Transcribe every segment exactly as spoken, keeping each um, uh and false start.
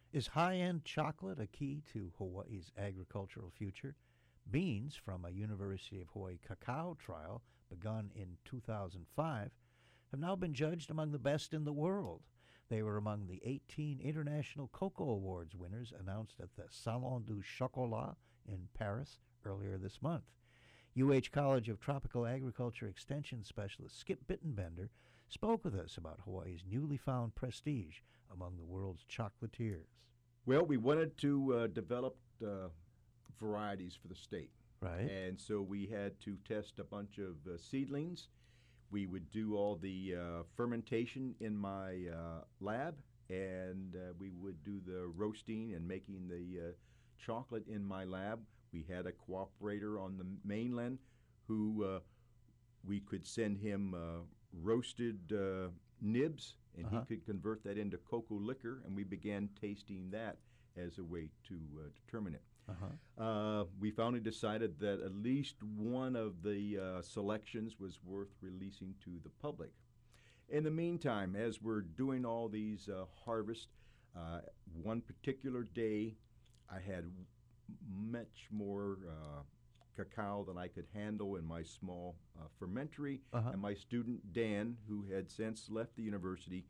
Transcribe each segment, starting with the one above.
Is high-end chocolate a key to Hawaii's agricultural future? Beans from a University of Hawaii cacao trial begun in two thousand five have now been judged among the best in the world. They were among the eighteen International Cocoa Awards winners announced at the Salon du Chocolat in Paris earlier this month. U H College of Tropical Agriculture Extension Specialist Skip Bittenbender spoke with us about Hawaii's newly found prestige among the world's chocolatiers. Well, we wanted to uh, develop uh, varieties for the state. Right. And so we had to test a bunch of uh, seedlings. We would do all the uh, fermentation in my uh, lab, and uh, we would do the roasting and making the uh, chocolate in my lab. We had a cooperator on the mainland who uh, we could send him uh, roasted uh, nibs, and Uh-huh. he could convert that into cocoa liquor, and we began tasting that as a way to uh, determine it. Uh-huh. Uh, we finally decided that at least one of the uh, selections was worth releasing to the public. In the meantime, as we're doing all these uh, harvests, uh, one particular day I had w- much more uh, cacao than I could handle in my small uh, fermentary, Uh-huh. and my student Dan, who had since left the university,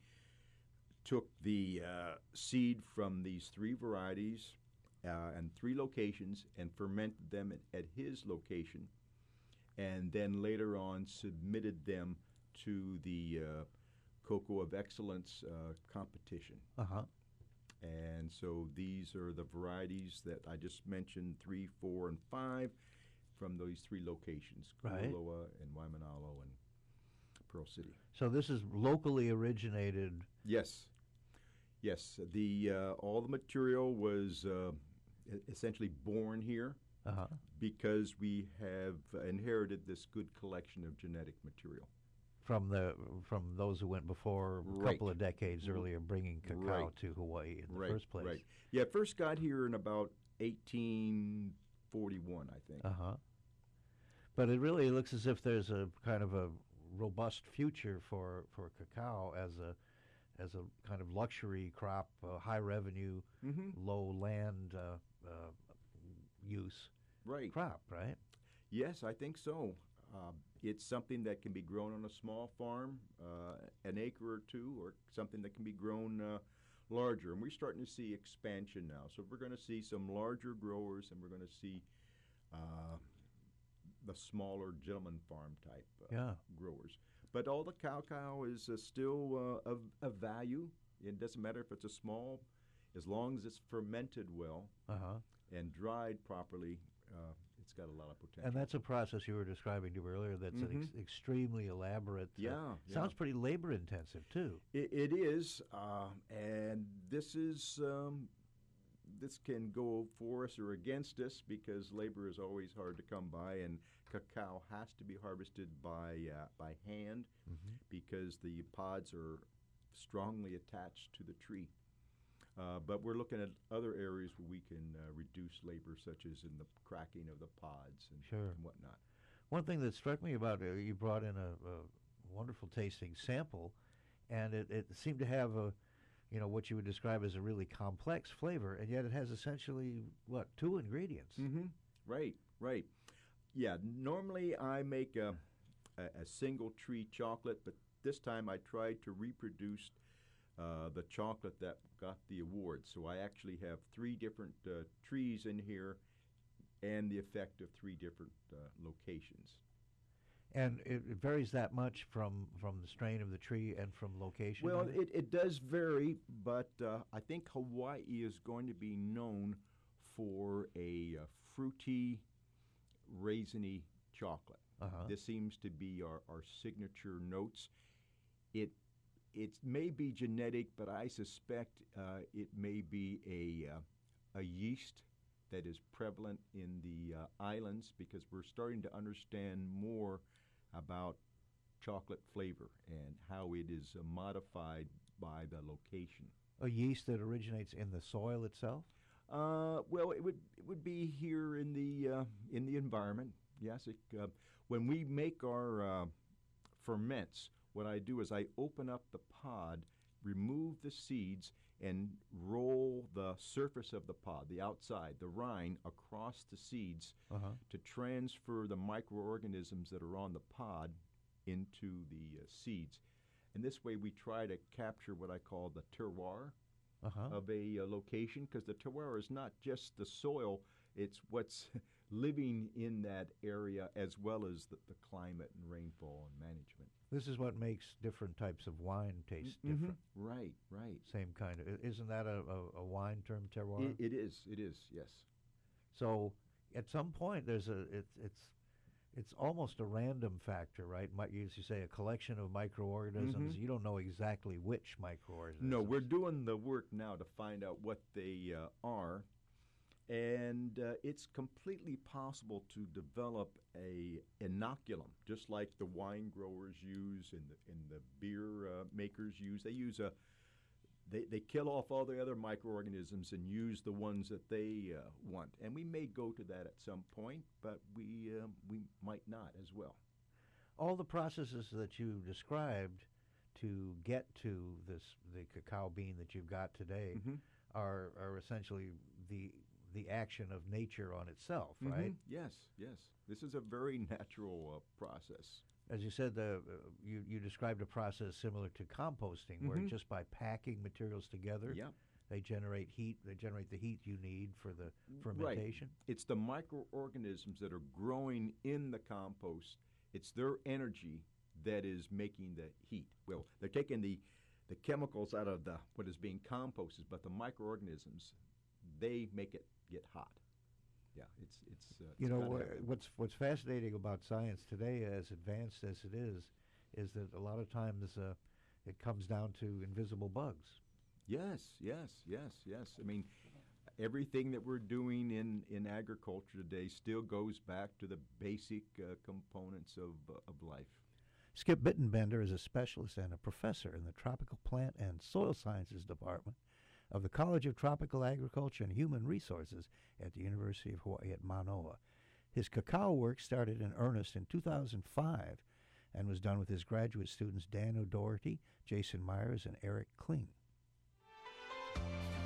took the uh, seed from these three varieties uh, and three locations and fermented them at, at his location, and then later on submitted them to the uh, Cocoa of Excellence uh, competition. Uh-huh. And so these are the varieties that I just mentioned, three, four, and five, from those three locations, Right. Kualoa and Waimanalo and Pearl City. So this is locally originated. Yes. Yes. The uh, all the material was uh, e- essentially born here Uh-huh. because we have inherited this good collection of genetic material. From the from those who went before a Right. couple of decades earlier, bringing cacao Right. to Hawaii in the right, first place. Right. Yeah, it first got here in about eighteen forty-one, I think. Uh huh. But it really looks as if there's a kind of a robust future for, for cacao as a as a kind of luxury crop, uh, high revenue, Mhm. low land uh, uh, use Right. crop, right? Yes, I think so. Uh, it's something that can be grown on a small farm, uh, an acre or two, or something that can be grown uh, larger. And we're starting to see expansion now. So we're going to see some larger growers, and we're going to see uh, the smaller gentleman farm type uh, Yeah. growers. But all the cacao is uh, still uh, of, of value. It doesn't matter if it's a small, as long as it's fermented well Uh huh. and dried properly, uh, it's got a lot of potential. And that's a process you were describing to earlier. That's an ex- extremely elaborate. uh, Yeah, sounds yeah. pretty labor intensive too. It, it is, uh, and this is um, this can go for us or against us because labor is always hard to come by, and cacao has to be harvested by uh, by hand because the pods are strongly attached to the tree. Uh, but we're looking at other areas where we can uh, reduce labor, such as in the cracking of the pods and, Sure. and whatnot. One thing that struck me about it, you brought in a, a wonderful tasting sample, and it, it seemed to have a, you know, what you would describe as a really complex flavor, and yet it has essentially, what, two ingredients? Mm-hmm. Right, right. Yeah, normally I make a, a, a single tree chocolate, but this time I tried to reproduce uh, the chocolate that got the award. So I actually have three different uh, trees in here and the effect of three different uh, locations. And it, it varies that much from, from the strain of the tree and from location? Well, of it, it does vary, but uh, I think Hawaii is going to be known for a uh, fruity, raisiny chocolate. Uh-huh. This seems to be our, our signature notes. It it may be genetic, but I suspect uh, it may be a uh, a yeast that is prevalent in the uh, islands because we're starting to understand more about chocolate flavor and how it is uh, modified by the location. A yeast that originates in the soil itself? Uh, well, it would it would be here in the uh, in the environment. Yes, it, uh, when we make our uh, ferments, what I do is I open up the pod, remove the seeds, and roll the surface of the pod, the outside, the rind, across the seeds Uh-huh. to transfer the microorganisms that are on the pod into the uh, seeds. And this way we try to capture what I call the terroir Uh-huh. of a uh, location, because the terroir is not just the soil, it's what's living in that area as well as the, the climate and rainfall and management. This is what makes different types of wine taste Mhm. different. Right, right. Same kind of. i- Isn't that a, a, a wine term, terroir? It, it is, it is, yes. So at some point, there's a it's it's it's almost a random factor, right? Mi- As you say, a collection of microorganisms. Mhm. You don't know exactly which microorganisms. No, we're doing the work now to find out what they uh, are, and uh, it's completely possible to develop a inoculum, just like the wine growers use and the, and the beer uh, makers use. They use a they, they kill off all the other microorganisms and use the ones that they uh, want. And we may go to that at some point, but we uh, we might not as well. All the processes that you described to get to this the cacao bean that you've got today Mhm. are are essentially the the action of nature on itself, Mhm. right? Yes, yes. This is a very natural uh, process. As you said, the, uh, you, you described a process similar to composting, where Mhm. just by packing materials together, Yep. they generate heat. They generate the heat you need for the fermentation. It's the microorganisms that are growing in the compost. It's their energy that is making the heat. Well, they're taking the, the chemicals out of the what is being composted, but the microorganisms, they make it get hot. Yeah, it's it's. Uh, You it's know, kinda wha- heavy. what's what's fascinating about science today, as advanced as it is, is that a lot of times uh, it comes down to invisible bugs. Yes, yes, yes, yes. I mean, everything that we're doing in, in agriculture today still goes back to the basic uh, components of uh, of life. Skip Bittenbender is a specialist and a professor in the Tropical Plant and Soil Sciences Department of the College of Tropical Agriculture and Human Resources at the University of Hawaii at Manoa. His cacao work started in earnest in two thousand five and was done with his graduate students Dan O'Doherty, Jason Myers, and Eric Kling.